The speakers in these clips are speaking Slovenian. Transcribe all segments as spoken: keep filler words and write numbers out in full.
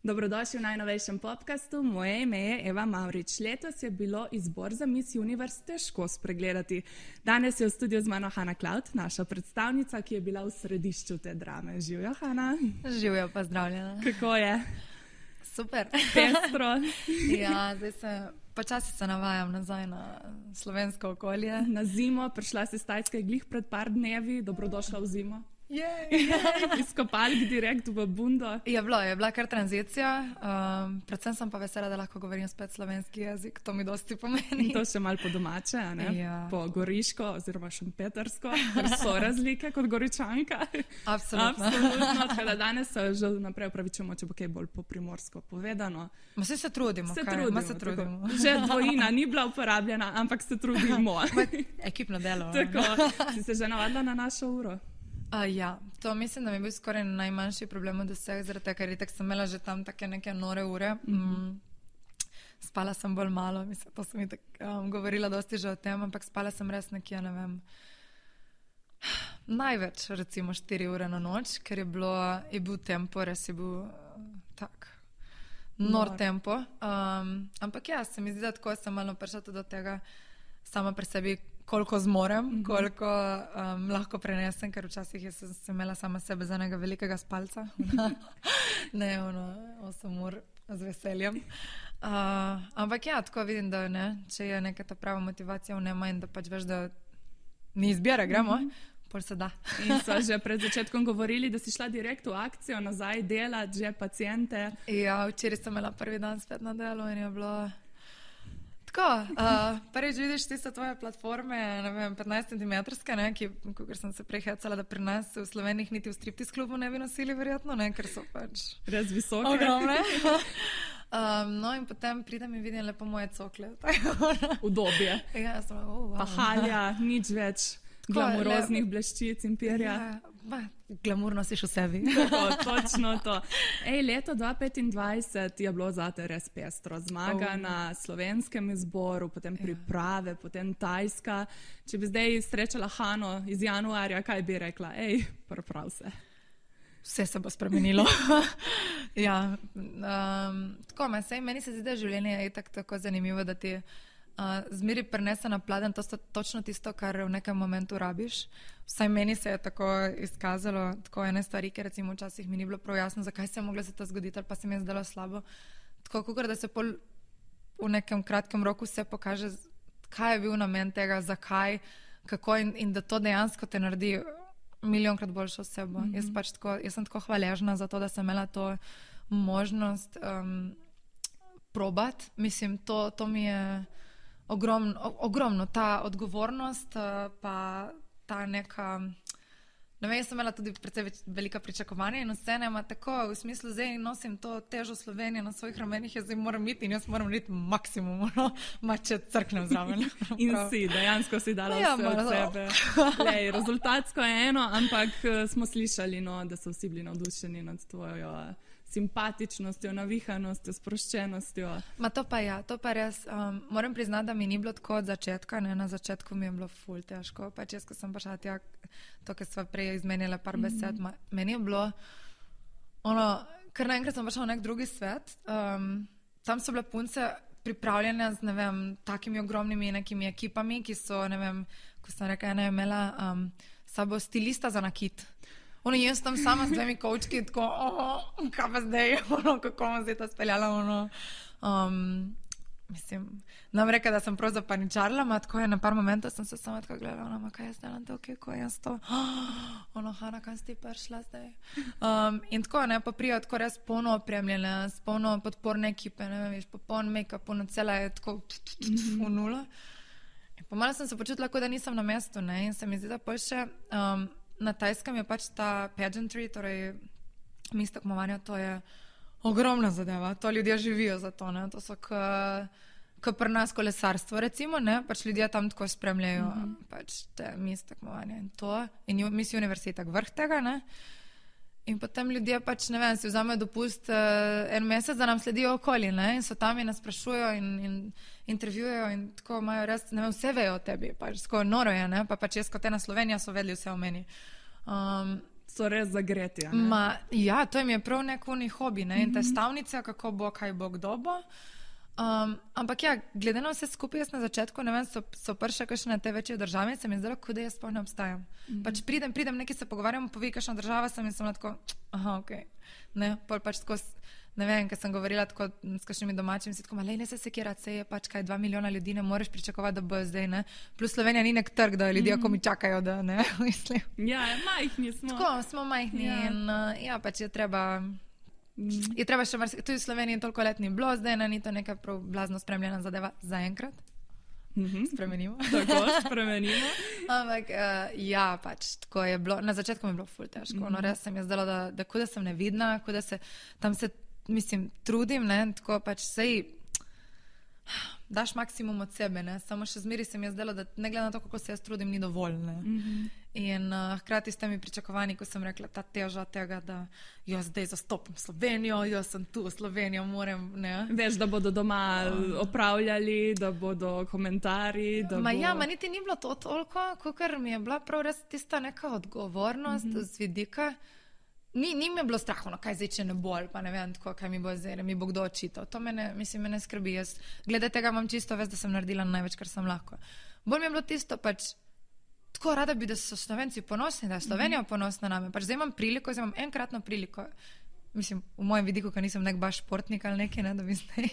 Dobrodošli v najnovejšem podcastu. Moje ime je Eva Mavrič. Letos je bilo izbor za Miss Universe težko spregledati. Danes je v studiu z mano Hana Cloud, naša predstavnica, ki je bila v središču te drame. Živjo, Hana. Živjo, pozdravljena. Kako je? Super. Pestro. Ja, zdaj se počasi se navajam nazaj na slovensko okolje. Na zimo, prišla si s Tajske glih pred par dnevi, dobrodošla v zimo. Jej! Iz kopalk direkt v bundo. Je bilo, je bila kar tranzicija. Um, predvsem sem pa vesela, da lahko govorim spet slovenski jezik. To mi dosti pomeni. In to še malo po domače, a ne? Ja. Po goriško oziroma šempetersko, ker so razlike kot goričanka. Absolutno. Absolutno. Tako da danes se že naprej upravičujemo, če bo kaj bolj po primorsko povedano. Ma se se trudimo. Se kaj? trudimo. Ma se trudimo. Tako. Že dvojina ni bila uporabljena, ampak se trudimo. Ekipno delo. Tako. Si se že navadila na našo uro? Uh, ja, to mislim, da mi je bil skoraj najmanjši problem od vseh, zaradi tega, ker itak sem imela že tam take neke nore ure. Mm. Spala sem bolj malo, mislim, to sem itak um, govorila dosti že o tem, ampak spala sem res nekje, ne vem, največ, recimo štiri ure na noč, ker je, bilo, je bil tempo, res je bil uh, tak nor, nor. tempo. Um, ampak ja, se mi zdi, da tako sem malo prišla tudi do tega sama pri sebi, koliko zmorem, mm-hmm. koliko um, lahko prenesem, ker včasih je sem, sem imela sama sebe za enega velikega spalca. Ne, ono, osem ur z veseljem. Uh, ampak ja, tako vidim, da ne, če je neka ta prava motivacija vnema in da pač veš, da ni izbira, gremo, mm-hmm. pol se da. In so že pred začetkom govorili, da si šla direkt v akcijo, nazaj delati, že pacijente. Ja, včeraj sem imela prvi dan spet na delu in je bilo... Tako, uh, prvič vidiš tiste tvoje platforme, ne vem, petnajst centimetrske, ne, ki, ker sem se prej hecala, da pri nas v Sloveniji niti v striptease klubu ne bi nosili, verjetno, ne, ker so pač res visoke. Ogromne. um, no in potem pridem in vidim lepo moje cokle. Udobje. Ja, sem, oh, wow. Pa halja, nič več glamuroznih le... bleščic in perja. Ja, ba, glamurno si v sebi. Tako, točno to. Ej, leto dva tisoč petindvajset je bilo zate res pestro. Zmaga oh. na slovenskem izboru, potem priprave, ja. potem Tajska. Če bi zdaj srečala Hano iz januarja, kaj bi rekla? Ej, prav se. Vse se bo spremenilo. Ja, um, tako, sej, meni se zdi, da življenje je tako, tako zanimivo, da ti Uh, zmeri prenese na pladen, to je točno tisto, kar v nekem momentu rabiš. Vsaj meni se je tako izkazalo, tako ene stvari, ker recimo včasih mi ni bilo prav jasno, zakaj se je mogla se to zgoditi, ali pa se mi je zdelo slabo. Tako, kakor da se pol v nekem kratkem roku vse pokaže, kaj je bil namen tega, zakaj, kako in, in da to dejansko te naredi milijonkrat boljšo osebo. Mm-hmm. Jaz, pač tako, jaz sem tako hvaležna za to, da sem imela to možnost um, probati. Mislim, to, to mi je Ogromno, ogromno, ta odgovornost, pa ta neka, ne vem, jaz sem imela tudi precej velika pričakovanja in vse nema tako, v smislu, zdaj nosim to težo Slovenije na svojih ramenih, jaz zdaj moram iti in jaz moram narediti maksimum, no, ma če crknem zraven. In si, dejansko si dala ja, vse od sebe. Lej, rezultatsko je eno, ampak smo slišali, no, da so vsi bili navdušeni nad tvojo simpatičnostjo, navihanostjo, sproščenostjo. Ma to pa ja, to pa res. Um, moram priznati, da mi ni bilo tako od začetka, ne, na začetku mi je bilo ful težko, pač jaz, ko sem prišla tja, to, kar sva prej izmenjala par besed, mm-hmm. ma, meni je bilo ono, ker naenkrat sem prišla v nek drugi svet, um, tam so bile punce pripravljene z, ne vem, takimi ogromnimi nekimi ekipami, ki so, ne vem, ko sem rekla, ena je imela um, sabo stilista za nakit. Ono, jaz tam sama s dvemi kovčki, tako, oh, kaj pa zdaj, ono, kako bom zdaj to speljala, ono, um, mislim, nam reka, da sem prav zapaničarila, ma tako je, na par momentov sem se sama tako gledala, ono, ma kaj jaz delam to, kako jaz to, oh, ono, Hana, kaj si ti prišla zdaj? Um, in tako, ne, pa prijo tako res polno opremljene, s polno podporne ekipe, ne vem, viš, popoln make-up, ono, cela je tako v nula. In pa malo sem se počutila, kot da nisem na mestu, ne, in se mi zdi, da pol še, um, na Tajskem je pač ta pageantry, torej mis tekmovanja, to je ogromna zadeva, to ljudje živijo za to, ne, to so k pri nas kolesarstvo, recimo, ne, pač ljudje tam tako spremljajo mm-hmm. pač te mis tekmovanja in to, in Miss Universe je tak vrh tega, ne, in potem ljudje pač, ne vem, si vzamejo dopust uh, en mesec, da nam sledijo okoli, ne, in so tam in nas sprašujejo in, in intervjujejo in tako imajo res, ne vem, vse vejo o tebi, pač tako noro je, ne, pa pač jaz kot ena Slovenija so vedeli vse o meni. Um, so res zagreti. Ma, ja, to jim je prav nekuni hobi, ne? In te stavnice, kako bo, kaj bo, kdo bo. Um, ampak ja, glede na vse skupaj, jaz na začetku, ne vem, so, so prše kakšne te večje države, se mi je zdelo, kot da jaz sploh ne obstajam. Mm-hmm. Pač pridem, pridem, nekaj se pogovarjam, povi, kakšna država sem in sem tako, aha, okej. Okay. Ne, pol pač tako, ne vem, ker sem govorila tako s kakšnimi domačimi, si tako, lej, ne se sekirati, se je pač kaj, dva milijona ljudi, ne moreš pričakovati, da bo zdaj, ne. Plus Slovenija ni nek trg, da ljudje, mm-hmm. ko mi čakajo, da ne, mislim. Ja, majhni smo. Tako, smo majhni ja. In uh, ja, pač je treba... Je treba še marsikaj, tudi v Sloveniji toliko let ni bilo, zdaj ne, ni to neka prav blazno spremljena zadeva zaenkrat. Mm-hmm. Spremenimo. Tako, spremenimo. Ampak uh, ja, pač tako je bilo, na začetku mi je bilo ful težko, mm-hmm. no res se mi je zdelo, da, da kuda sem nevidna, kuda se, tam se, mislim, trudim, ne, tako pač sej, daš maksimum od sebe, ne, samo še zmeri se mi je zdelo, da ne glede na to, kako se jaz trudim, ni dovolj, ne. Mm-hmm. In uh, hkrati s temi pričakovanji, ko sem rekla, ta teža tega, da jaz zdaj zastopim Slovenijo, jaz sem tu v Slovenijo, moram, ne. Veš, da bodo doma opravljali, da bodo komentarji, da ma bo... ja, ma niti ni bilo to toliko, kakor mi je bila prav res tista neka odgovornost mm-hmm. z vidika. Ni, ni mi je bilo strah, no, kaj zdaj, če ne bo, ali pa ne vem, tako, kaj mi bo zdaj, mi bo kdo očital. To me ne, mislim, me ne skrbi. Jaz glede tega imam čisto vez, da sem naredila največ, kar sem lahko. Bolj mi je bilo tisto, pač, tako rada bi, da so Slovenci ponosni, da je Slovenija ponosna name. Pač zdaj imam priliko, zdaj imam enkratno priliko. Mislim, v mojem vidiku, ker nisem nek baš športnik ali nekaj, ne, da bi zdaj.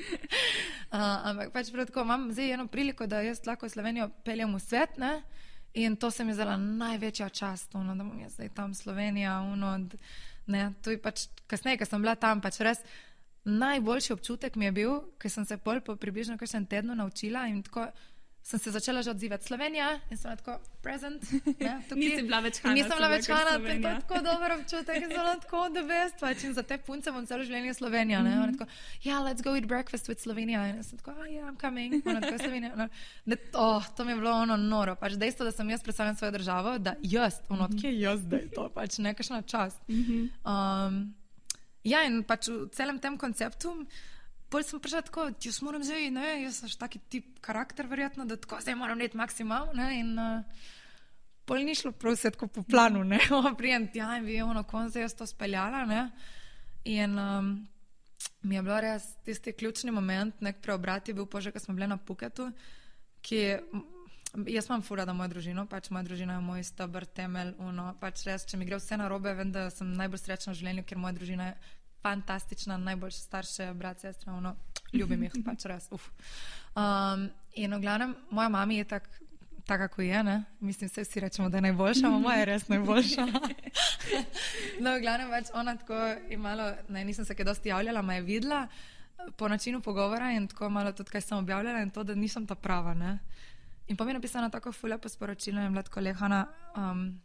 uh, ampak pač prav tako, imam zdaj eno priliko, da jaz lahko Slovenijo peljem v svet, ne. In to se mi je zdela največja čast, ono, da bom jaz zdaj tam Slovenija, ono, ne, to je pač, kasneje, ko sem bila tam, pač res najboljši občutek mi je bil, ker sem se pol po približno kakšnem tednu naučila in tako sem se začela že odzivati Slovenija in sem tako present, ne, tukaj. Nisi bila več Hana. Nisem bila več Hana, to je tako dober občutek in sem tako the best, pač in za te punce bom celo življenje Slovenija, ne, mm-hmm. Tako, ja, let's go eat breakfast with Slovenija in sem tako, oh, yeah, I'm coming, ona tako Slovenija, no, ne, oh, to mi je bilo ono noro, pač dejstvo, da sem jaz predstavljam svojo državo, da jaz, ono, mm-hmm. kje jaz zdaj to, pač nekašna čast. Mm-hmm. Um, ja, in pač v celem tem konceptu bolj sem prišla tako, jaz moram zdaj, ne, jaz sem taki tip karakter verjetno, da tako zdaj moram narediti maksimal, ne, in uh, bolj ni šlo prav vse tako po planu, ne, prijem tja in bi ono, kon zdaj jaz to speljala, ne, in um, mi je bilo res tisti ključni moment, nek preobrat je bil pože, ko smo bili na Phuketu, ki jaz imam ful rada mojo družino, pač moja družina je moj steber, temelj, ono, pač res, če mi gre vse narobe, vem, da sem najbolj srečna v življenju, ker moja družina je fantastična, najboljše starše, brat, sestra, ono, ljubim jih, pač res, uf. Um, in v glavnem, moja mami je tak, taka, ko je, ne, mislim, vse vsi rečemo, da je najboljša, a moja je res najboljša. No, v glavnem, pač ona tako je malo, ne, nisem se kaj dosti javljala, ma je videla po načinu pogovora in tako malo tudi, kaj sem objavljala in to, da nisem ta prava, ne. In pa mi je napisano tako ful lepo sporočilo in je bila tako, Hana, um,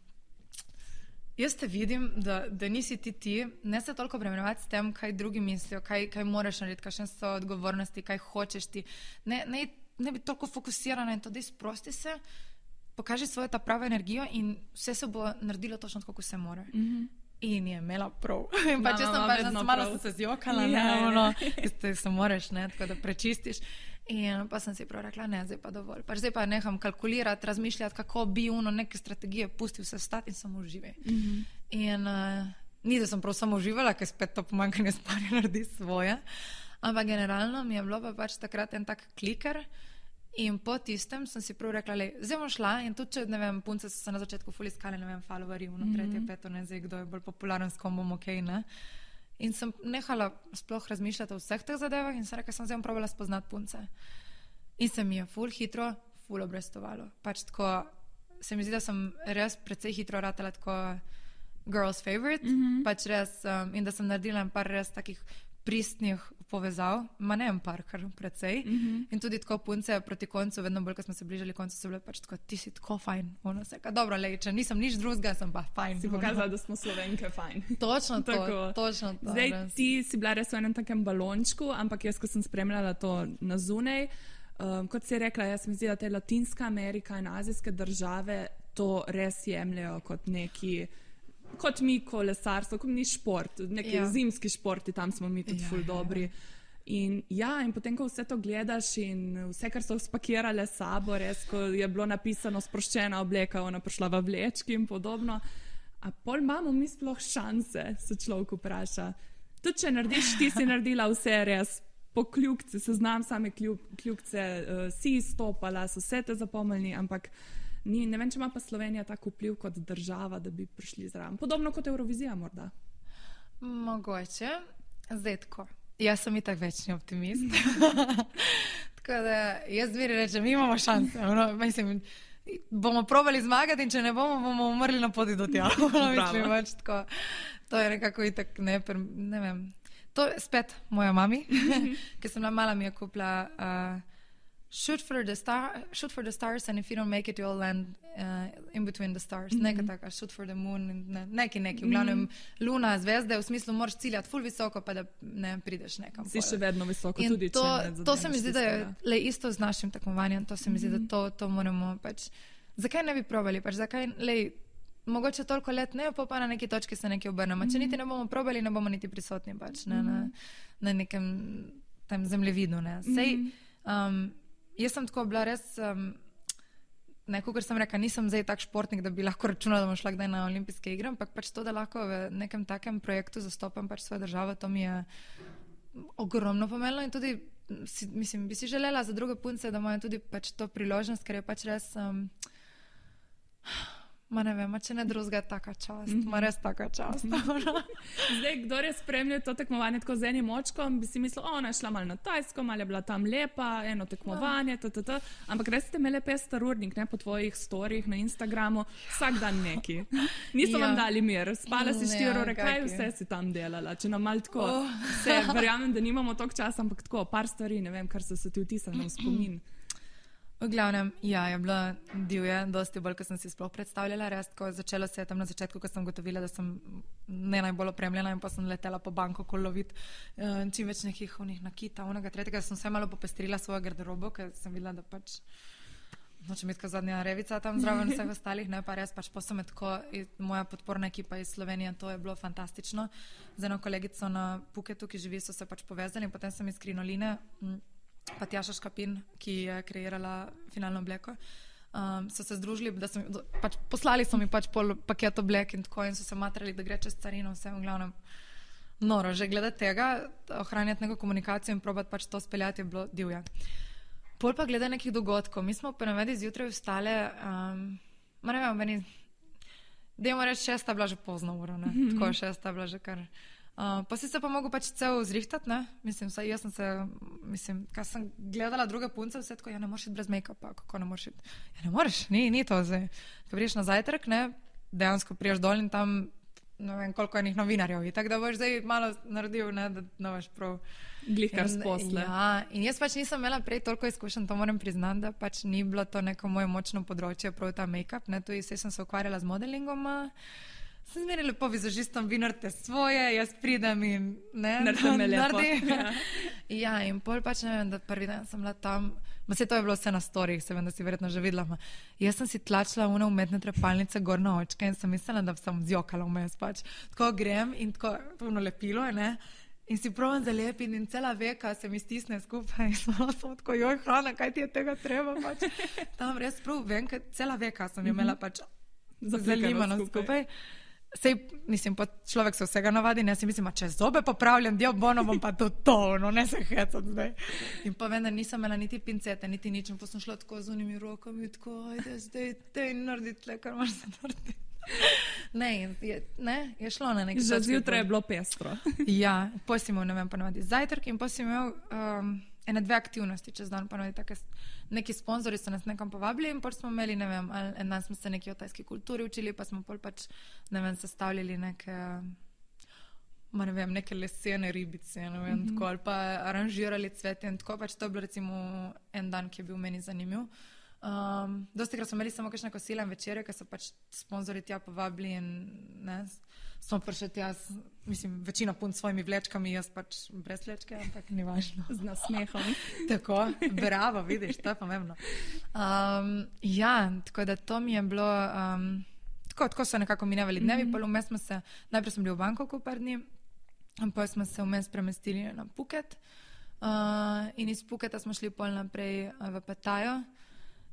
jaz te vidim, da, da nisi ti ti, ne se toliko bremenjevati s tem, kaj drugi mislijo, kaj, kaj moraš narediti, kakšne so odgovornosti, kaj hočeš ti. Ne, ne, ne bi toliko fokusirana in to, da sprosti se, pokaži svojo ta pravo energijo in vse se bo naredilo točno tako, kako se mora. Mm-hmm. In je imela prav. In pa če sem pa že malo se zjokala, ne, ja, ono, te se moraš, ne, tako da prečistiš. In pa sem si prav rekla, ne, zdaj pa dovolj. Pač zdaj pa neham kalkulirati, razmišljati, kako bi uno neke strategije pustil se stati in samo uživaj. Mm-hmm. In uh, ni, da sem prav samo uživala, ker spet to pomankanje spanja naredi svoje. Ampak generalno mi je bilo pa pač takrat en tak kliker in po tistem sem si prav rekla, lej, zdaj bom šla in tudi, če, ne vem, punce so se na začetku ful iskali, ne vem, followerji, uno, tretje, mm-hmm. peto, ne, zdaj kdo je bolj popularen, s kom bom okej, ne. In sem nehala sploh razmišljati o vseh teh zadevah in sem rekla, sem zdaj probala spoznati punce. In se mi je ful hitro, ful obrestovalo. Pač tako, se mi zdi, da sem res precej hitro ratala tako girl's favorite, mm-hmm. pač res, um, in da sem naredila en par res takih pristnih povezav, ma ne en par, kar precej. Mm-hmm. In tudi tako punce proti koncu, vedno bolj, ko smo se bližali koncu, so bile pač tako, ti si tako fajn. Ono se, ka, dobro, lej, če nisem nič drugega, sem pa fajn. Si pokazala, da smo Slovenke fajn. Točno to, točno to. Zdaj, res. Ti si bila res v enem takem balončku, ampak jaz, ko sem spremljala to na zunaj, um, kot si rekla, jaz mi zdi, da te Latinska Amerika in azijske države to res jemljajo kot neki kot mi kolesarstvo, kot mi šport, neki ja. Zimski športi, tam smo mi tudi ja, ful dobri. Ja. In ja, in potem, ko vse to gledaš in vse, kar so spakirale sabo, res, ko je bilo napisano sproščena obleka, ona prišla v vlečki in podobno, a pol imamo mi sploh šanse, se človek vpraša. Tudi če narediš, ti si naredila vse res, po kljukce, seznam same kljukce, uh, si izstopala, so vse te zapomnili, ampak ni, ne vem, če ima pa Slovenija tako vpliv kot država, da bi prišli zraven. Podobno kot Eurovizija morda. Mogoče. Zdaj tako. Jaz sem itak večni optimist. Tako da jaz zmeri rečem, mi imamo šanse. No, mislim, bomo probali zmagati in če ne bomo, bomo umrli na poti do tja. Mislim, več, tako, to je nekako itak, ne, per, ne vem. To je spet moja mami, ki sem bila mala, mi je kupila uh, shoot, for the star, shoot for the stars and if you don't make it, you'll land uh, in between the stars. Mm-hmm. Nekaj taka, shoot for the moon, ne, neki, neki. V glavnem, luna, zvezde, v smislu moraš ciljati ful visoko, pa da ne prideš nekam. Si še vedno visoko, in tudi to, če ne to se mi zdi, da je le isto z našim tekmovanjem, to se mi zdi, da to, to moramo pač, zakaj ne bi probali, pač, zakaj, lej, mogoče toliko let ne, pa pa na neki točki se nekaj obrnemo. Če niti ne bomo probali, ne bomo niti prisotni pač, ne, na, na nekem tem zemljevidu. Ne. Sej, um, jaz sem tako bila res, um, neko, ker sem rekla, nisem zdaj tak športnik, da bi lahko računala, da bom šla kdaj na olimpijske igre, ampak pač to, da lahko v nekem takem projektu zastopam pač svojo državo, to mi je ogromno pomenilo in tudi, si, mislim, bi si želela za druge punce, da imajo tudi pač to priložnost, ker je pač res... Um, Ma ne vem, če ne drugega, taka čast, ma res taka čast. Zdaj, kdo je spremljal to tekmovanje tako z enim očkom, bi si mislil, o, ona je šla malo na Tajsko, malo je bila tam lepa, eno tekmovanje, ttt. Ampak res ste imeli pester urnik, ne, po tvojih storjih na Instagramu, vsak dan neki. Niso ja. Vam dali mir, spala si štiri ure, kaj vse si tam delala, če nam malo tako, oh. Vse, verjamem, da nimamo toliko časa, ampak tako, par stvari, ne vem, kar so se ti vtisali v spomin. V glavnem, ja, je bilo divje, dosti bolj, ko sem si sploh predstavljala, res, ko začelo se je tam na začetku, ko sem gotovila, da sem ne najbolj opremljena in pa sem letela po banko kolovit uh, čim več nekih onih nakita, onega tretjega, sem vse malo popestrila svojo garderobo, ker sem videla, da pač nočem biti kot zadnja revica tam zraven vseh ostalih, ne, pa res pač posome tako, moja podporna ekipa iz Slovenije, to je bilo fantastično. Z eno kolegico na Phuketu, ki živi, so se pač povezali in potem sem iz Krinoline, m, pa Tjaša Škapin, ki je kreirala finalno obleko, um, so se združili, da so mi, pač, poslali so mi pač pol paket oblek in tako in so se matrali, da gre čez carino, vse v glavnem noro. Že glede tega, ohranjati neko komunikacijo in probati pač to speljati je bilo divje. Pol pa glede nekih dogodkov. Mi smo ponavadi zjutraj vstale, um, ma ne vem, meni, dajmo reči, šesta bila že pozno uro, ne? Mm-hmm. Tako šesta bila že kar... Uh, pa si se pa mogo pač cel zrihtati, ne? Mislim, saj jaz sem se, mislim, kaj sem gledala druge punce, vse tako, ja ne moreš iti brez make-upa, kako ne moreš iti? Ja ne moreš, ni, ni to zdaj. Ko priješ na zajtrk, ne, dejansko priješ dol in tam, ne vem, koliko enih novinarjev je, tako da boš zdaj malo naredil, ne, da ne veš prav. Glihkar s posle. Ja, in jaz pač nisem imela prej toliko izkušenj, to moram priznati, da pač ni bilo to neko moje močno področje, prav ta make-up, ne, tu vse sem se ukvarjala z modelingom, sem zmeri lepo vizažistom, vi naredite svoje, jaz pridem in ne, naredite me lepo. Ja. Ja, in pol pač ne vem, da prvi dan sem bila tam, ma se to je bilo vse na storih, se vem, da si verjetno že videla, ma jaz sem si tlačila une umetne trepalnice gor na očke in sem mislila, da sem zjokala vmes pač. Tako grem in tako puno lepilo, ne, in si provam zalepiti in cela veka se mi stisne skupaj in sem tako, joj, Hrana, kaj ti je tega treba pač. Tam res prav vem, ker cela veka sem jo imela pač zalimano skupaj. Sej, mislim, pa človek se vsega navadi, ne si mislim, a če zobe popravljam, dio bono bom pa to to, no ne se hecat zdaj. In pa vendar nisem imela niti pincete, niti nič, pa sem šla tako z unimi rokami, tako, ajde zdaj, tej narediti tle, kar moraš se narediti. Ne, je, ne, je šlo na neki Že zjutraj je bilo pestro. Ja, pa si imel, ne vem, ponavadi zajtrk in pa si imel um, ene dve aktivnosti čez dan, ponavadi take, neki sponzori so nas nekam povabili in pa smo imeli, ne vem, en dan smo se neki o tajski kulturi učili, pa smo pol pač, ne vem, sestavljali neke, ma ne vem, neke lesene ribice, ne vem, mm-hmm. tako, ali pa aranžirali cvete in tako, pač to je bilo recimo en dan, ki je bil meni zanimiv. Um, dosti krat smo imeli samo kakšne kosila in večere, ker so pač sponzori tja povabili in ne, smo prišli tja, mislim, večina punc s svojimi vlečkami, jaz pač brez vlečke, ampak ni važno. Z nasmehom. Tako, bravo, vidiš, to je pomembno. Um, ja, tako da to mi je bilo, um, tako, tako so nekako minevali dnevi, mm-hmm. pa vmes smo se, najprej smo bili v Bangkoku par dni, pa smo se vmes premestili na Phuket uh, in iz Phuketa smo šli pol naprej v Pattajo.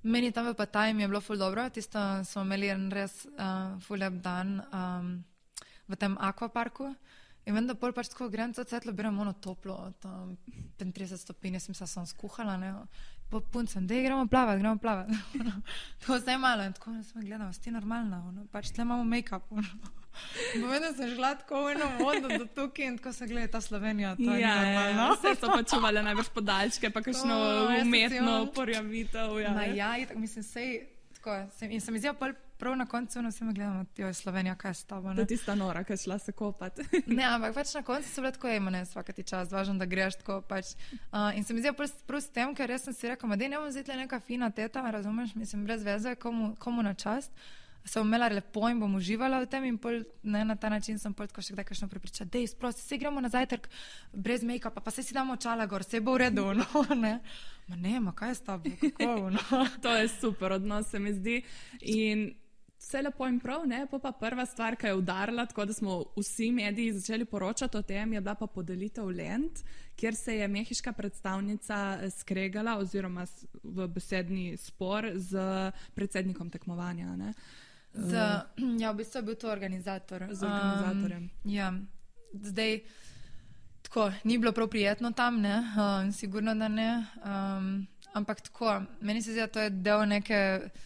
Meni tam v Pattaji mi je bilo ful dobro, tisto smo imeli en res uh, ful lep dan um, v tem akvaparku in vem, da pol pač tako grem to cvetlo, berem ono toplo, tam petintrideset stopinj, jaz sem se sam skuhala, ne, po puncem, dej, gremo plavat, gremo plavat. Tako zdaj malo in tako sem gledala, si ti normalna, ono, pač tle imamo make-up, ono. Povedal sem šla tako v eno vodo do tukaj in tako se gleda ta Slovenija, to je ja, normalno. Vse so pa čuvali najbrž podaljške, pa kakšno umetno porjavitev. Ja, Ma ja, tako mislim, sej, tako, sem, in sem izjel prav na koncu, no vsem gledamo, jo je Slovenija, kaj je s tabo, ne? To je tista nora, kaj šla se kopati. Ne, ampak pač na koncu so bile tako, ejmo, ne, svakati čas, važno, da greš tako, pač. Uh, in sem izjel prav, prav s tem, ker jaz sem si rekel, ma dej, ne bom zdaj neka fina teta, razumeš, mislim, brez veze, komu, komu na čast. Sem imela lepo in bom uživala v tem in pol, ne, na ta način sem pol tako še kdaj kakšno prepričala, dej, sprosti, se gremo na zajtrk brez make-upa, pa se si damo očala gor, se bo v redu, no, ne. Ma ne, ma kaj je s tabo, kako, no. To je super odnos, se mi zdi. In vse lepo in prav, ne, pa pa prva stvar, ki je udarila, tako da smo vsi mediji začeli poročati o tem, je bila pa podelitev lent, kjer se je mehiška predstavnica skregala oziroma v besedni spor z predsednikom tekmovanja, ne. Z, ja, v bistvu je bil to organizator. Z organizatorjem. Um, ja, zdaj, tako, ni bilo prav prijetno tam, ne, um, sigurno, da ne, um, ampak tako, meni se zdi, da to je del neke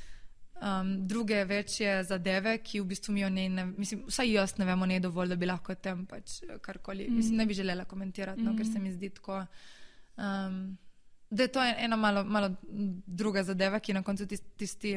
um, druge večje zadeve, ki v bistvu mi o njej ne, mislim, vsaj jaz ne vemo ne dovolj, da bi lahko o tem pač karkoli, mm. mislim, ne bi želela komentirati, no, mm. ker se mi zdi tako, um, da je to ena malo, malo druga zadeva, ki na koncu tisti, tisti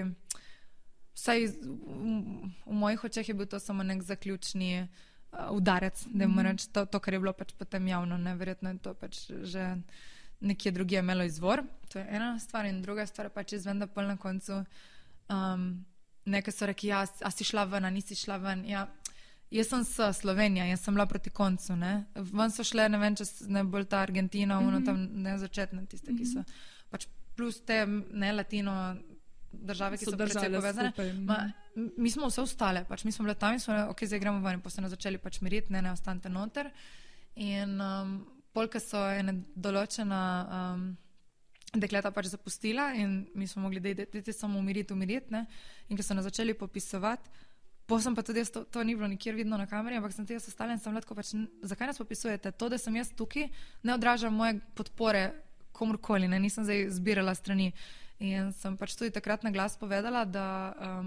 vsaj v, v mojih očeh je bil to samo nek zaključni uh, udarec, da jim reč, to, to, kar je bilo pač potem javno, ne, verjetno je to pač že nekje drugje imelo izvor. To je ena stvar in druga stvar pač izven, da pol na koncu um, nekaj so rekli, ja, a si šla ven, a nisi šla ven, ja, jaz sem s Slovenija, jaz sem bila proti koncu, ne, ven so šle, ne vem, če ne bolj ta Argentina, mm-hmm. ono tam ne začetne tiste, mm-hmm. ki so pač plus te, ne, latino države, ki so, so precej povezane. Ma, mi smo vse ostale, pač mi smo bile tam in smo, ok, zdaj gremo ven in potem začeli pač miriti, ne, ne ostanite noter. In um, polka so ene določena um, dekleta pač zapustila in mi smo mogli, da idete samo umiriti, umiriti, ne. In ko so nas začeli popisovati, potem pa tudi jaz, to, to ni bilo nikjer vidno na kameri, ampak sem tudi jaz ostala in sem letko pač, zakaj nas popisujete? To, da sem jaz tukaj, ne odraža moje podpore komorkoli, ne, nisem zdaj zbirala strani. In sem pač tudi takrat na glas povedala, da, um,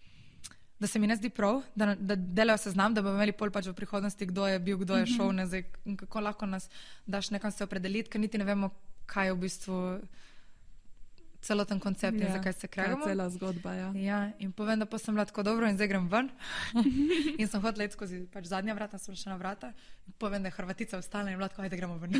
da se mi ne zdi prav, da, da delajo seznam, da bomo imeli pol pač v prihodnosti, kdo je bil, kdo je mm-hmm. šel, ne, zdaj, kako lahko nas daš nekam se opredeliti, ker niti ne vemo, kaj je v bistvu celoten koncept ja, in zakaj se kregamo. Kaj je cela zgodba, ja. Ja, in povem, da pa sem bila tako dobro in zdaj grem ven. In sem hodila iti skozi pač zadnja vrata, sem šla na vrata in povem, da je Hrvatica vstala in bila tako, ajde gremo ven.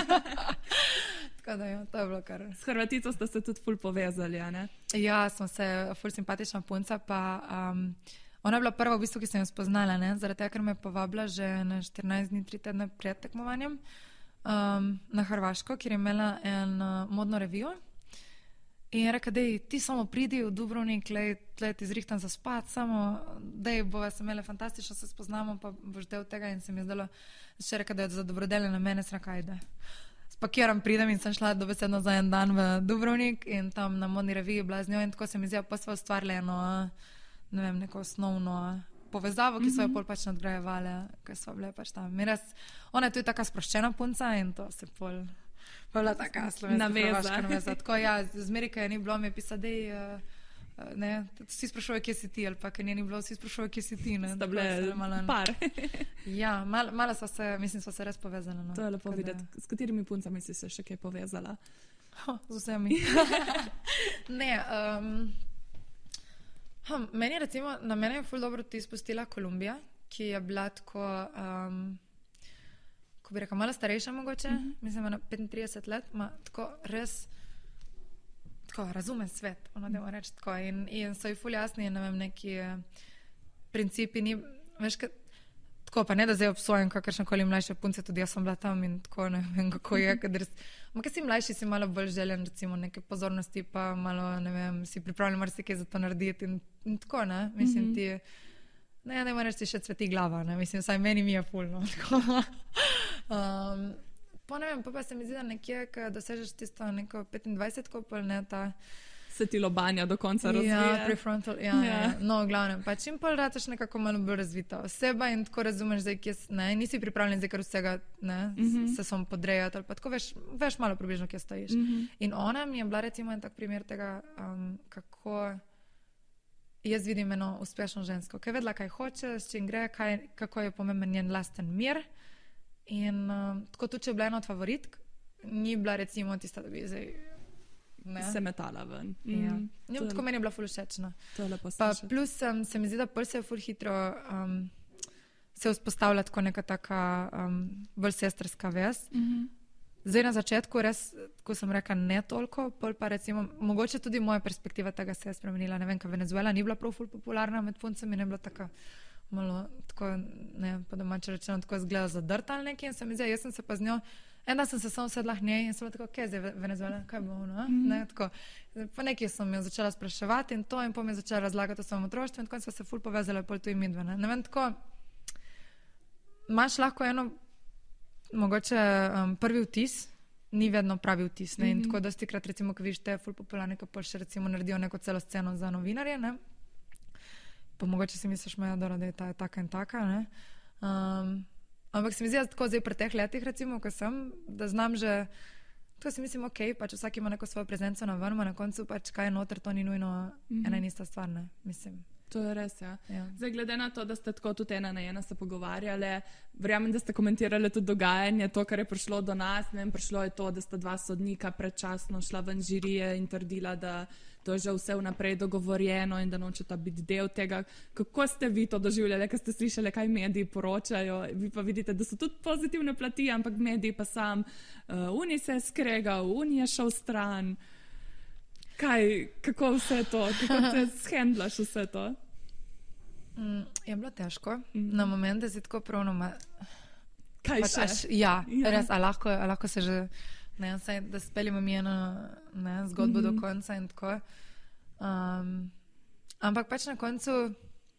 Tako da, ja, to je bilo kar. S Hrvatico ste se tudi ful povezali, a ne? Ja, sem se ful simpatična punca, pa um, ona je bila prva v bistvu, ki sem jo spoznala, ne, zaradi tega, ker me je povabila že na štirinajst dni, tri tedne pred tekmovanjem um, na Hrvaško, kjer je imela en uh, modno revijo. In je rekel, dej, ti samo pridi v Dubrovnik, tle ti zrihtam za spat, samo, dej, bova se imele fantastično, se spoznamo, pa boš del tega in se mi je zdelo, še rekel, da je za dobrodelje na mene, sem rekel, ajde. Spakiram, pridem in sem šla dobesedno za en dan v Dubrovnik in tam na modni reviji bila z njo in tako se mi zdi, pa sva ustvarila eno, ne vem, neko osnovno povezavo, ki so jo pol pač nadgrajevali, ker sva bile pač tam. Mi res, ona je tudi taka sproščena punca in to se pol... Pa bila taka slovenska hrvaška naveza. Tako, ja, z Amerike je ni bilo, mi je pisal, dej, uh, ne, vsi sprašujejo, kje si ti, ali pa, ker ni bilo, vsi sprašujejo, kje si ti, ne. Sta bile par. Ja, malo mal sva se, mislim, sva se res povezala, no. To je lepo videti. S katerimi puncami si se še kaj povezala? Oh, z vsemi. Ne, um, hm, meni je recimo, na mene je ful dobro ti izpustila Kolumbija, ki je bila tako... Um, bi rekel, malo starejša mogoče, mm-hmm. mislim, na petintrideset let, ma tako res tako razumen svet, ono da reč, tako, in, in so ji ful jasni, ne vem, neki principi, ni, veš, ka, tako, pa ne da zdaj obsojam kakršnokoli mlajše punce, tudi jaz sem bila tam in tako, ne vem, kako je, kadar, ma kad si mlajši, si malo bolj željen, recimo, neke pozornosti, pa malo, ne vem, si pripravljen marsikaj za to narediti in, in tako, ne, mislim, mm-hmm. ti ne, ne moraš ti še cveti glava, ne, mislim, saj meni mi je ful, no, tako. Um, pa ne vem, pa, pa se mi zdi, da nekje, ko dosežeš tisto neko petindvajsetko, pol ne, ta se ti lobanja do konca razvija. Ja, prefrontal, ja, ja. ja. No, v glavnem, pa čim pol rataš nekako malo bolj razvita oseba in tako razumeš, zdaj, kje ne, nisi pripravljen zdaj, kar vsega, ne, mm -hmm. se som podrejati ali pa tako, veš, veš malo približno, kje stojiš. Mm -hmm. In ona mi je bila recimo en tak primer tega, um, kako jaz vidim eno uspešno žensko, ki je vedela, kaj hoče, s čim gre, kaj, kako je pomemben njen lasten mir. In um, tako tudi, če je bila ena od favoritk, ni bila recimo tista, da bi zdaj se metala ven. Mm. Ja. Njim, tako meni je bila ful všečna. To je lepo pa slišati. plus um, se mi zdi, da pol se je ful hitro um, se vzpostavlja tako neka taka um, bolj sestrska vez. Mm -hmm. Zdaj na začetku res, ko sem rekla, ne toliko, pol pa recimo, mogoče tudi moja perspektiva tega se je spremenila. Ne vem, kaj Venezuela ni bila prav ful popularna med puncami, ne bila taka malo, tako, ne, po domače rečeno, tako izgleda zadrta ali nekaj in se mi zdi, jaz sem se pa z njo, ena sem se samo sedla k njej in sem bila tako, kaj je zdaj Venezuela, kaj bo ono, mm -hmm. ne, tako. Po nekaj sem jo začela spraševati in to in po mi je začela razlagati o svojem otroštvu in tako smo se ful povezali pol tu in midve, ne. Ne vem, tako, imaš lahko eno, mogoče um, prvi vtis, ni vedno pravi vtis, ne, mm -hmm. in tako dosti krat recimo, ko vidiš te ful popularne, ko pol še recimo naredijo neko celo sceno za novinarje, ne, pa mogoče si misliš, moja Dora, da je ta taka in taka, ne, um, ampak se mi zdi, da tako zdaj pri teh letih, recimo, ko sem, da znam že, tako si mislim, ok, pač vsak ima neko svojo prezenco na vrma, na koncu pač kaj je noter, to ni nujno mm-hmm. ena in ista stvar, ne, mislim. To je res, ja. ja. Zdaj, glede na to, da ste tako tudi ena na ena se pogovarjali, verjamem, da ste komentirali tudi dogajanje, to, kar je prišlo do nas, ne vem, prišlo je to, da sta dva sodnika predčasno šla ven žirije in trdila, da to je že vse vnaprej dogovorjeno in da nočeta biti del tega. Kako ste vi to doživljali, kaj ste slišali, kaj mediji poročajo? Vi pa vidite, da so tudi pozitivne plati, ampak mediji pa sam, uh, Uni se je skregal, Uni je šel stran. Kaj, kako vse to, kako te shendlaš vse to? Mm, je bilo težko. Mm. Na momente si tako pravno... Ma... Kaj pač, še? Až, ja, ja, res, a lahko, a lahko se že... Ne, saj, da speljamo mi eno ne, zgodbo mm-hmm. do konca in tako. Um, ampak pač na koncu...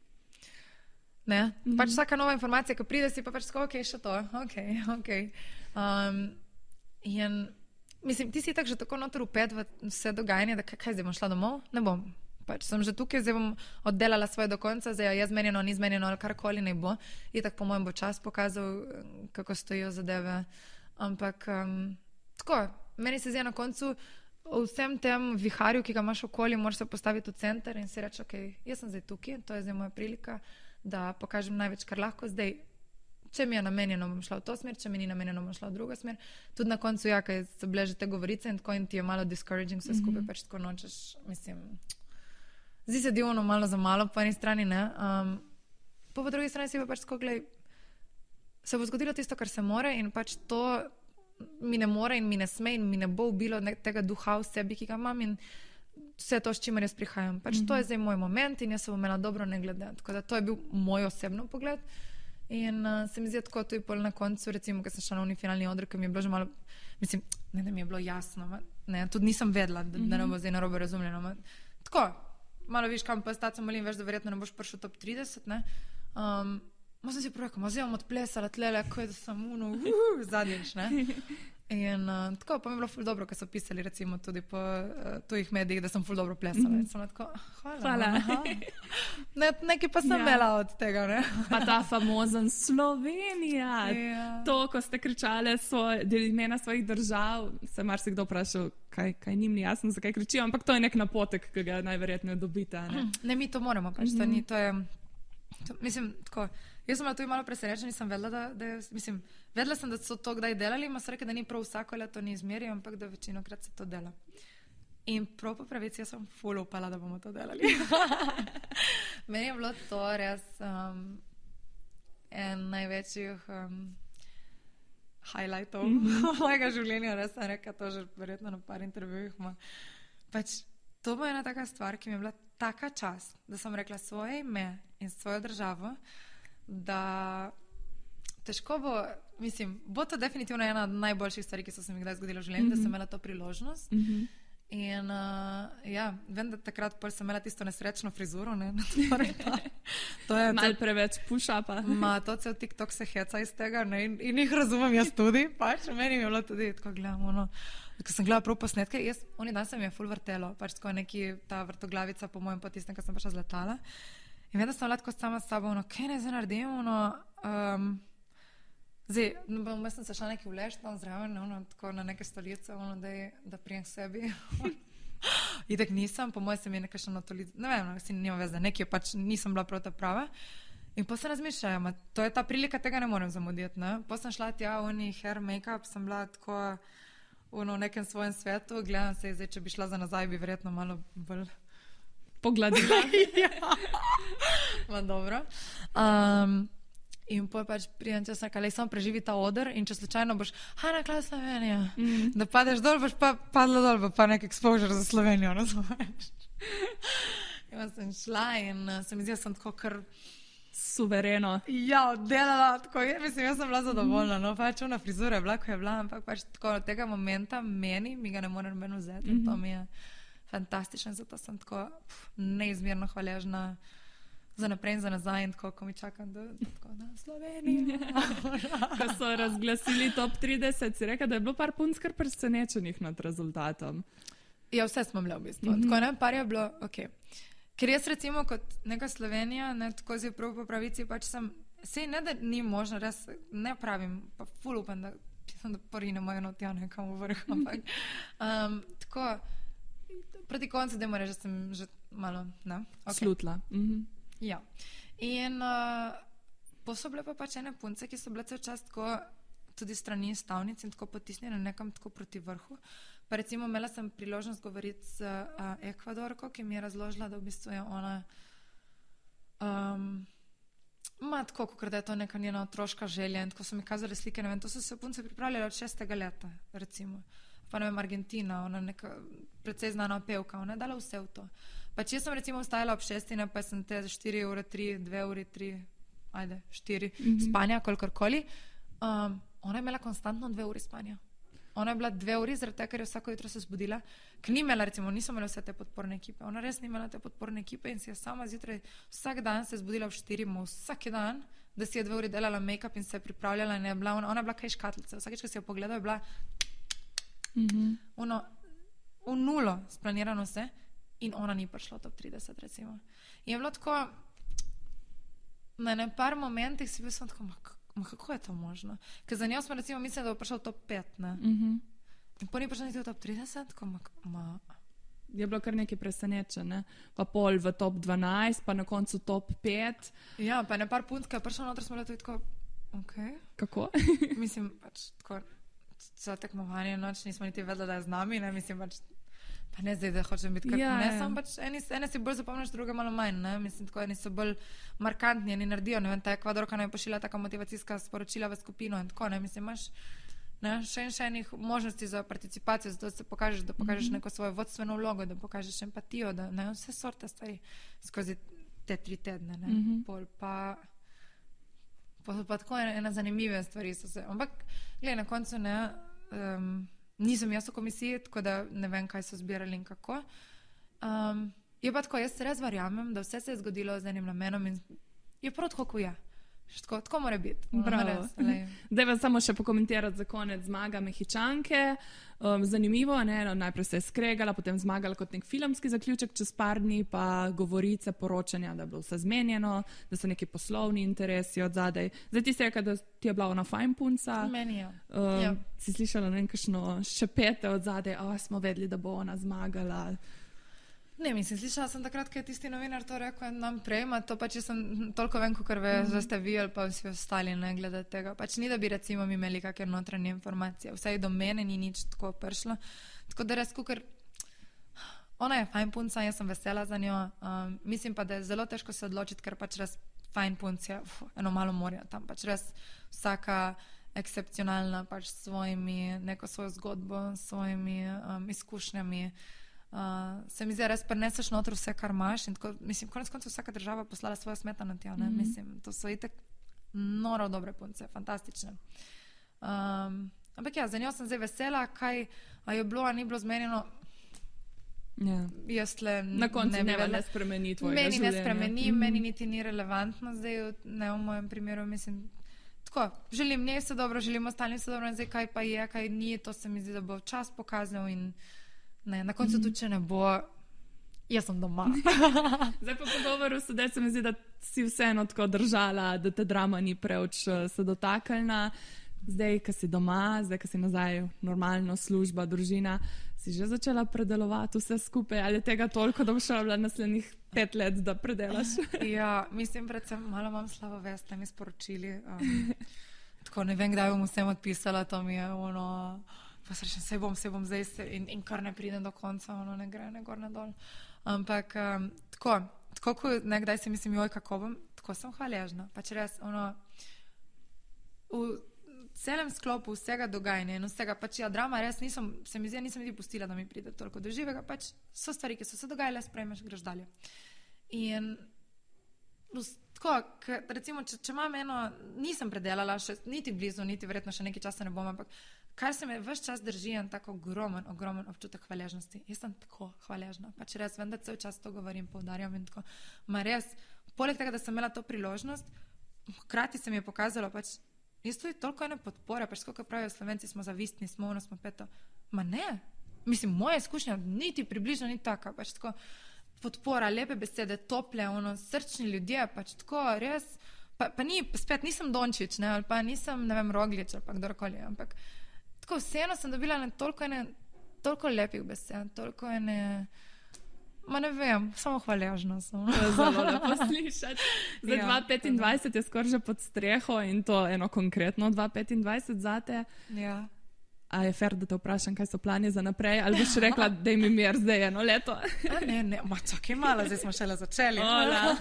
Ne, mm-hmm. pač vsaka nova informacija, ko pride, si pa pač tako, ok, še to, ok, ok. Um, in... Mislim, ti si tako že tako noter upet v vse dogajanje, da kaj, kaj zdaj bom šla domov? Ne bom. Pač sem že tukaj, zdaj bom oddelala svoje do konca, zdaj je zmenjeno, ni zmenjeno ali karkoli ne bo. In tako po mojem bo čas pokazal, kako stojijo zadeve. Ampak um, tako, meni se zdi na koncu v vsem tem viharju, ki ga imaš okoli, moraš se postaviti v center in si reči, ok, jaz sem zdaj tukaj, to je zdaj moja prilika, da pokažem največ, kar lahko zdaj. Če mi je namenjeno, bom šla v to smer, če mi ni namenjeno, bom šla v drugo smer. Tudi na koncu, ja, kaj so bile že te govorice in tako in ti je malo discouraging vse skupaj, mm-hmm. pač tako nočeš, mislim, zdi se divno malo za malo po eni strani, ne. Um, po, po drugi strani si pa pač tako, glej, se bo zgodilo tisto, kar se more in pač to mi ne more in mi ne sme in mi ne bo ubilo tega duha v sebi, ki ga imam in vse to, s čimer jaz prihajam. Pač mm-hmm. to je zdaj moj moment in jaz se bom imela dobro ne glede. Tako da to je bil moj osebno pogled. In uh, se mi zdi tako tudi pol na koncu, recimo, ko sem šla na unifinalni odr, ki mi je bilo že malo, mislim, ne da mi je bilo jasno, ma, ne, tudi nisem vedela, da, mm-hmm. da ne bo zdaj narobe razumljeno. Ma, tako, malo viš, kam pa stati, molim, veš, da verjetno ne boš prišel top trideset, ne. Um, ma sem si prav, ma zdaj bom odplesala tlele, ko je da sem uno, uh, zadnjič, ne. In uh, tako, pa mi je bilo ful dobro, ko so pisali recimo tudi po uh, tujih medijih, da sem ful dobro plesala. Mm-hmm. In sem tako, hvala. hvala. Ne, nekaj pa sem ja. imela od tega, ne. Pa ta famozen Slovenija. Ja. To, ko ste kričali svoj, imena svojih držav, se marsikdo vprašal, kaj, kaj njim ni jasno, zakaj kričijo, ampak to je nek napotek, ki ga najverjetneje dobite. Ne, ne mi to moramo, pač mm-hmm. to ni, to je, to, mislim, tako, jaz sem bila tudi malo presrečena, nisem vedela, da, da je, mislim, vedela sem, da so to kdaj delali, ima se reke, da ni prav vsako leto ni izmeri, ampak da večinokrat se to dela. In prav po pravici, jaz sem ful upala, da bomo to delali. Meni je bilo to res um, en največjih um, highlightov mm-hmm. mojega življenja, res sem rekla to že verjetno na par intervjujih. Pač to bo ena taka stvar, ki mi je bila taka čast, da sem rekla svoje ime in svojo državo, da težko bo, mislim, bo to definitivno ena od najboljših stvari, ki so se mi kdaj zgodilo v življenju, mm-hmm. da sem imela to priložnost. Mm-hmm. In uh, ja, vem, da takrat pol sem imela tisto nesrečno frizuro, ne, to je malo preveč push-upa. Ma, to cel TikTok se heca iz tega, ne, in, in jih razumem jaz tudi, pač, meni je bilo tudi, tako gledam, ono, ko sem gledala prav posnetke, jaz, oni dan se mi je ful vrtelo, pač tako neki, ta vrtoglavica po mojem potisnem, ko sem pač zletala, in vem, da sem bila tako sama s sabo, ono, kaj ne zdaj naredim, ono, um, zdaj, no, jaz sem se šla neki vleš tam zraven, ono, tako na neke stolice, ono, da, je, da prijem k sebi. Itek nisem, po mojem se mi je nekaj še notoli, ne vem, si nima veze, nekje pač nisem bila prav ta prava. In pa se razmišljam, to je ta prilika, tega ne morem zamuditi, ne. Pa sem šla tja, oni hair, make-up, sem bila tako v nekem svojem svetu, gledam se, zdaj, če bi šla za nazaj, bi verjetno malo bolj pogledala. Ja. Ma dobro. Um, In potem pač prijem, če sem rekala, samo preživi ta oder in če slučajno boš, ha, na klaj Slovenija, mm. da padeš dol, boš pa padla dol, pa, pa nek exposure za Slovenijo, razumeš? In sem šla in uh, se mi zdi, da sem tako kar suvereno. Ja, delala, tako, ja, mislim, jaz sem bila zadovoljna, no, pač ona frizura je bila, ko je bila, ampak pač tako od tega momenta meni, mi ga ne morem meni vzeti in to mi je fantastično, zato sem tako pf, neizmerno hvaležna za naprej in za nazaj in tako, ko mi čakam, da tako na Sloveniji. Ko so razglasili top trideset, si rekel, da je bilo par punc kar presenečenih nad rezultatom. Ja, vse smo bile v bistvu. Mm-hmm. Tako, ne, par je bilo, ok. Ker jaz recimo kot neka Slovenija, ne, tako zi prav po pravici, pač sem, sej ne, da ni možno, res ne pravim, pa ful upam, da, da prvi ne mojo notja nekam v vrh, ampak um, tako, proti koncu demo reči, da sem že malo, ne? Okay. Slutla. Mhm. Ja. In uh, pa so bile pa pač ene punce, ki so bile cel čas tako tudi strani stavnic in tako potisnjene nekam tako proti vrhu. Pa recimo imela sem priložnost govoriti z uh, Ekvadorko, ki mi je razložila, da v bistvu je ona um, ma tako, kakor da je to neka njena otroška želja in tako so mi kazali slike, ne vem, to so se punce pripravljale od šestega leta, recimo. Pa ne vem, Argentina, ona neka precej znana pevka, ona je dala vse v to. Pač jaz sem recimo vstajala ob šestine, pa sem te za štiri ure, tri, dve uri, tri, ajde, štiri mm-hmm. spanja, kolikorkoli. Um, ona je imela konstantno dve uri spanja. Ona je bila dve uri, zaradi tega, ker je vsako jutro se zbudila, ker ni imela, recimo, nisem imela vse te podporne ekipe. Ona res ni imela te podporne ekipe in si je sama zjutraj vsak dan se zbudila v štiri, vsak dan, da si je dve uri delala make-up in se je pripravljala in je bila, ona, ona je bila kaj škatlica. Vsakeč, ko si jo pogledala, je bila mm-hmm. ono, v nulo splanirano vse. In ona ni prišla v top trideset, recimo. In je bilo tako, na ne par momentih si bil sem tako, ma, ma kako je to možno? Ker za njo smo recimo mislili, da bo prišla v top pet, ne? Mm-hmm. In po ni prišla niti v top trideset, tako ma, ma... Je bilo kar nekaj presenečen, ne? Pa pol v top dvanajst, pa na koncu top pet. Ja, pa ne par punc, ki je prišla noter, smo bili tudi tako, ok. Kako? Mislim, pač tako, za tekmovanje noč nismo niti vedeli, da je z nami, ne? Mislim, pač pa ne zdaj, da hočem biti kar, ja, ne, samo pač eni, ene si bolj zapomniš, druge malo manj, ne, mislim, tako eni so bolj markantni, eni naredijo, ne vem, ta Ekvadorka nam je pošila taka motivacijska sporočila v skupino in tako, ne, mislim, imaš, ne, še in še enih možnosti za participacijo, zato da se pokažeš, da pokažeš mm-hmm. neko svojo vodstveno vlogo, da pokažeš empatijo, da, ne, vse sorte stvari skozi te tri tedne, ne, mm-hmm. pol pa, pol pa tako ena, ena zanimive stvari so se, ampak, glej, na koncu, ne, um, nisem jaz v komisiji, tako da ne vem, kaj so zbirali in kako. Um, je pa tako, jaz res verjamem, da vse se je zgodilo z enim namenom in je prav tako, ko je. Tako, tako mora biti. Bravo. Daj vas samo še pokomentirati za konec zmaga Mehičanke. Um, zanimivo, ne? No, najprej se je skregala, potem zmagala kot nek filmski zaključek čez par dni, pa govorice, poročanja, da je bilo vse zmenjeno, da so neki poslovni interesi od zadaj. Zdaj ti si rekel, da ti je bila ona fajn punca. Meni je. Um, ja. Si slišala nekakšno šepete od zadaj, a smo vedeli, da bo ona zmagala. Ne, mislim, slišala sem takrat, ko je tisti novinar to rekel nam prejma, to pač jaz sem toliko vem, kakor ve, mm-hmm. da ste vi ali pa vsi ostali, ne, glede tega. Pač ni, da bi recimo imeli kakšne notranje informacije, vsaj do mene ni nič tako prišlo. Tako da res, kakor, ona je fajn punca, jaz sem vesela za njo, um, mislim pa, da je zelo težko se odločiti, ker pač res fajn punca, eno malo morja tam, pač res vsaka ekscepcionalna, pač s svojimi, neko svojo zgodbo, s svojimi um, izkušnjami. Uh, se mi zdi, res preneseš noter vse, kar imaš in tako, mislim, konec koncev vsaka država poslala svojo smetano tja, ne, mm-hmm. mislim, to so itek noro dobre punce, fantastične. Um, ampak ja, za njo sem zdaj vesela, kaj a je bilo, a ni bilo zmenjeno, Ja. Jaz le Na koncu ne, ne, ne, ne spremeni tvojega meni življenja. ne spremeni, Mhm. meni niti ni relevantno zdaj, ne v mojem primeru, mislim, tako, želim njej se dobro, želim ostalim se dobro, in zdaj kaj pa je, kaj ni, to se mi zdi, da bo čas pokazal in ne, na koncu tudi, če ne bo, jaz sem doma. Zdaj po pogovoru sedaj se mi zdi, da si vseeno tako držala, da te drama ni preveč eh, se dotaknila. Zdaj, ko si doma, zdaj, ko si nazaj normalno služba, družina, si že začela predelovati vse skupaj, ali tega toliko, da bo šla naslednjih pet let, da predelaš? Ja, mislim, predvsem malo imam slabo vest, da mi sporočili. Um, tako ne vem, kdaj bom vsem odpisala, to mi je ono, pa se rečem, se bom, se bom zdaj se, in, in kar ne pride do konca, ono ne gre, ne gor, ne dol. Ampak um, tako, tako ko nekdaj si mislim, joj, kako bom, tako sem hvaležna. Pač res, ono, v celem sklopu vsega dogajanja in vsega, pač ja, drama res nisem, se mi zdi, nisem niti pustila, da mi pride toliko do živega, pač so stvari, ki so se dogajale, sprejmeš, greš dalje. In tako, k, recimo, če, če imam eno, nisem predelala še niti blizu, niti verjetno še nekaj časa ne bom, ampak kar se me ves čas drži, je tako ogromen, ogromen občutek hvaležnosti. Jaz sem tako hvaležna, pač res vem, da cel čas to govorim, poudarjam in tako. Ma res, poleg tega, da sem imela to priložnost, hkrati se mi je pokazalo, pač jaz tudi toliko ene podpore, pač skoliko pravijo Slovenci, smo zavistni, smo ono, smo peto. Ma ne, mislim, moja izkušnja niti približno ni taka, pač tako podpora, lepe besede, tople, ono, srčni ljudje, pač tako res, pa, pa ni, spet nisem Dončić, ne, ali pa nisem, ne vem, Roglič, ali pa kdorkoli, ampak tako vseeno sem dobila ne toliko ene, toliko lepih besed, toliko ene, ma ne vem, samo hvaležna sem. Zelo lepo slišati. Zdaj Ja, dva petindvajset je skoraj že pod streho in to eno konkretno dva petindvajset zate. Ja. A je fair, da te vprašam, kaj so plani za naprej, ali boš rekla, da jim je mir zdaj eno leto? A ne, ne, ma čakaj malo, zdaj smo šele začeli. Ola.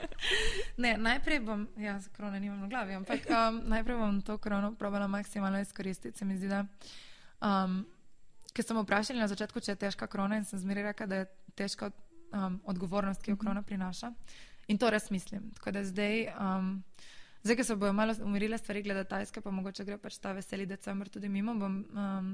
Ne, najprej bom, ja, korone nimam na glavi, ampak um, najprej bom to korono probala maksimalno izkoristiti, se mi zdi, da um, ker sem vprašali na začetku, če je težka korona in sem zmeraj rekla, da je težka um, odgovornost, ki jo korona prinaša. In to res mislim. Tako da zdaj, um, zdaj, ko se bojo malo umirile stvari glede Tajske, pa mogoče gre pač ta veseli december tudi mimo, bom um,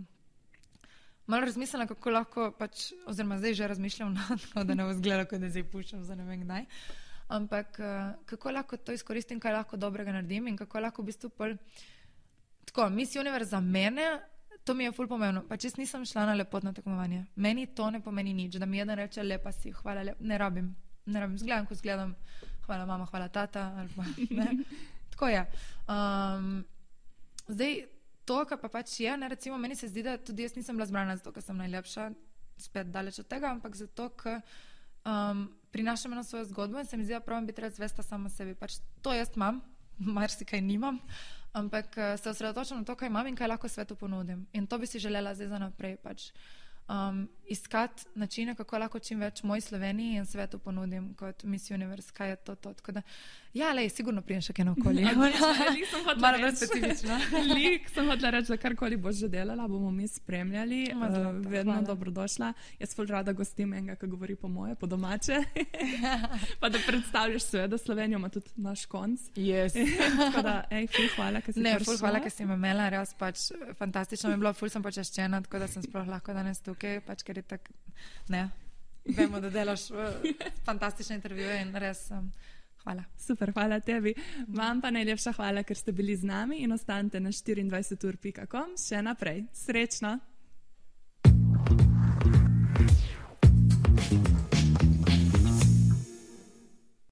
malo razmislila, kako lahko pač, oziroma zdaj že razmišljam, no, da ne bo izgledalo, kot da zdaj puščam za ne vem kdaj, ampak uh, kako lahko to izkoristim, kaj lahko dobrega naredim in kako lahko v bistvu pol, tako, Miss Universe za mene, to mi je ful pomembno, pač jaz nisem šla na lepotno tekmovanje, meni to ne pomeni nič, da mi jeden reče lepa si, hvala lepa, ne rabim, ne rabim, zgledam, ko zgledam, hvala mama, hvala tata, ali pa ne. Tako je. Um, zdaj, to, kar pa pač je, ne, recimo, meni se zdi, da tudi jaz nisem bila zbrana zato, ker sem najlepša, spet daleč od tega, ampak zato, ker um, prinašam eno svojo zgodbo in se mi zdi, da pravim biti res zvesta sama sebi. Pač to jaz imam, marsikaj nimam, ampak uh, se osredotočam na to, kaj imam in kaj lahko svetu ponudim. In to bi si želela zdaj za naprej pač. Um, iskati načine, kako lahko čim več moj Sloveniji in svetu ponudim kot Miss Universe, kaj je to, to. Tako da, ja, lej, sigurno prijem še kaj naokoli. Malo bolj specifično. Lik sem hotela reči, da karkoli boš že delala, bomo mi spremljali, Ma, zlato, uh, vedno hvala. dobrodošla. Jaz ful rada gostim enega, ki govori po moje, po domače, pa da predstavljaš seveda Slovenijo, ima tudi naš konc. Yes. Tako da, ej, ful hvala, ker si Ne, prišla. ful hvala, ker si me imela, res pač fantastično mi je bilo, ful sem počaščena, tako da sem sploh lahko danes tukaj, pač ker je tak, ne, vemo, da delaš uh, fantastične intervjuje in res um, hvala. Super, hvala tebi. Vam pa najlepša hvala, ker ste bili z nami in ostanite na štiriindvajset ur pika com še naprej. Srečno!